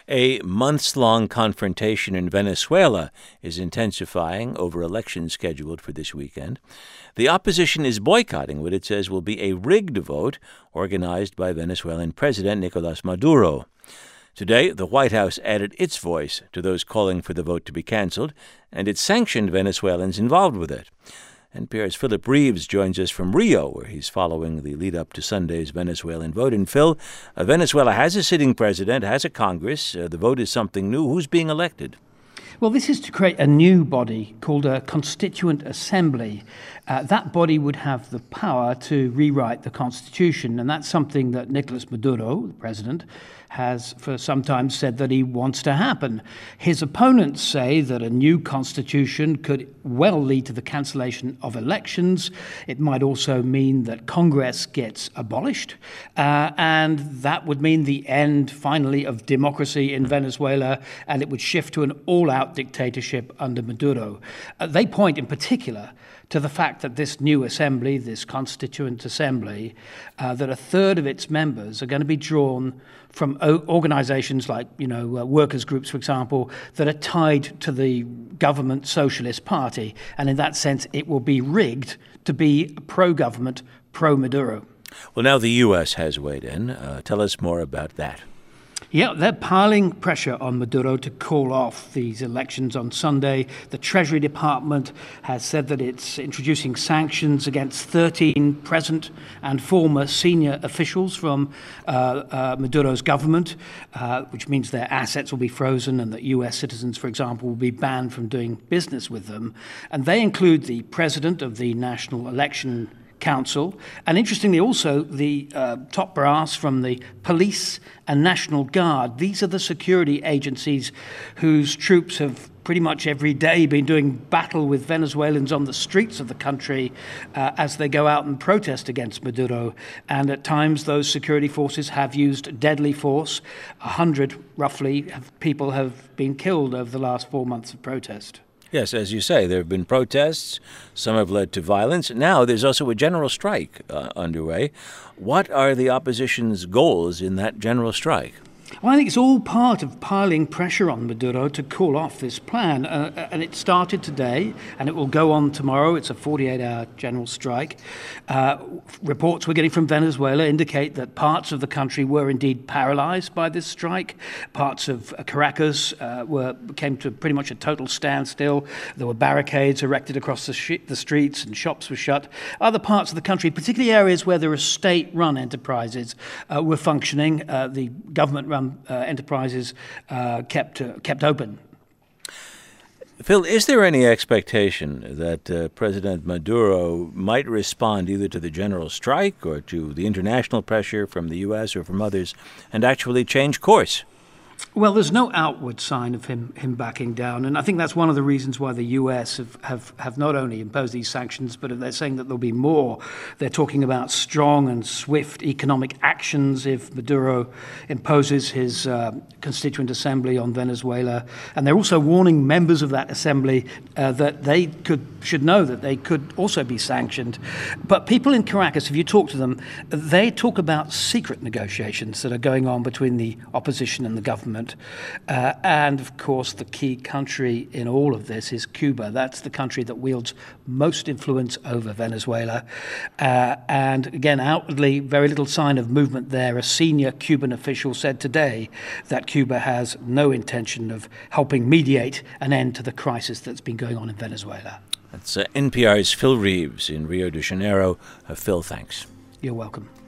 A months-long confrontation in Venezuela is intensifying over elections scheduled for this weekend. The opposition is boycotting what it says will be a rigged vote organized by Venezuelan President Nicolas Maduro. Today, the White House added its voice to those calling for the vote to be canceled, and it sanctioned Venezuelans involved with it. NPR's Philip Reeves joins us from Rio, where he's following the lead-up to Sunday's Venezuelan vote. And Phil, Venezuela has a sitting president, has a Congress. The vote is something new. Who's being elected? Well, this is to create a new body called a Constituent Assembly. That body would have the power to rewrite the Constitution, and that's something that Nicolas Maduro, the president, has for some time said that he wants to happen. His opponents say that a new constitution could well lead to the cancellation of elections. It might also mean that Congress gets abolished, and that would mean the end, finally, of democracy in Venezuela, and it would shift to an all-out dictatorship under Maduro. They point in particular to the fact that this new assembly, this Constituent Assembly, that a third of its members are going to be drawn from organizations like, workers' groups, for example, that are tied to the government Socialist Party. And in that sense, it will be rigged to be pro-government, pro-Maduro. Well, now the U.S. has weighed in. Tell us more about that. Yeah, they're piling pressure on Maduro to call off these elections on Sunday. The Treasury Department has said that it's introducing sanctions against 13 present and former senior officials from Maduro's government, which means their assets will be frozen and that U.S. citizens, for example, will be banned from doing business with them. And they include the president of the National Election Council, and interestingly also the top brass from the police and National Guard. These are the security agencies whose troops have pretty much every day been doing battle with Venezuelans on the streets of the country as they go out and protest against Maduro. And at times those security forces have used deadly force. 100, roughly, people have been killed over the last 4 months of protest. Yes, as you say, there have been protests. Some have led to violence. Now there's also a general strike underway. What are the opposition's goals in that general strike? Well, I think it's all part of piling pressure on Maduro to call off this plan. And it started today, and it will go on tomorrow. It's a 48-hour general strike. Reports we're getting from Venezuela indicate that parts of the country were indeed paralyzed by this strike. Parts of Caracas came to pretty much a total standstill. There were barricades erected across the streets, and shops were shut. Other parts of the country, particularly areas where there are state-run enterprises, were functioning. The government-run enterprises kept open. Phil, is there any expectation that President Maduro might respond either to the general strike or to the international pressure from the U.S. or from others and actually change course? Well, there's no outward sign of him backing down, and I think that's one of the reasons why the U.S. have not only imposed these sanctions, but they're saying that there'll be more. They're talking about strong and swift economic actions if Maduro imposes his Constituent Assembly on Venezuela, and they're also warning members of that assembly that they should know that they could also be sanctioned. But people in Caracas, if you talk to them, they talk about secret negotiations that are going on between the opposition and the government. And, of course, the key country in all of this is Cuba. That's the country that wields most influence over Venezuela. And, again, outwardly, very little sign of movement there. A senior Cuban official said today that Cuba has no intention of helping mediate an end to the crisis that's been going on in Venezuela. That's NPR's Phil Reeves in Rio de Janeiro. Phil, thanks. You're welcome.